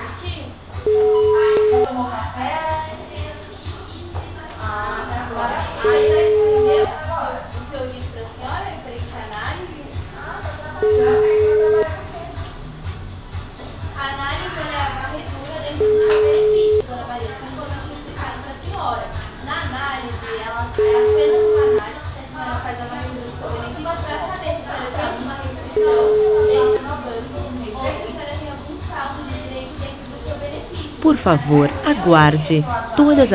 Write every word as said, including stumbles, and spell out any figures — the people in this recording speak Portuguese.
Tomou café? Ah, tá agora. Aí vai escrever o que eu disse pra senhora, referente à análise. Ah, tá trabalhando. A análise é a varredura dentro do seu benefício, dona Maria, assim como eu tinha explicado para a senhora. Na análise, ela é apenas uma análise que a senhora faz a varredura do seu benefício para saber se a senhora tem alguma restrição dentro do banco ou se a senhora tem algum saldo de direito dentro do seu benefício. Por favor, aguarde. Todas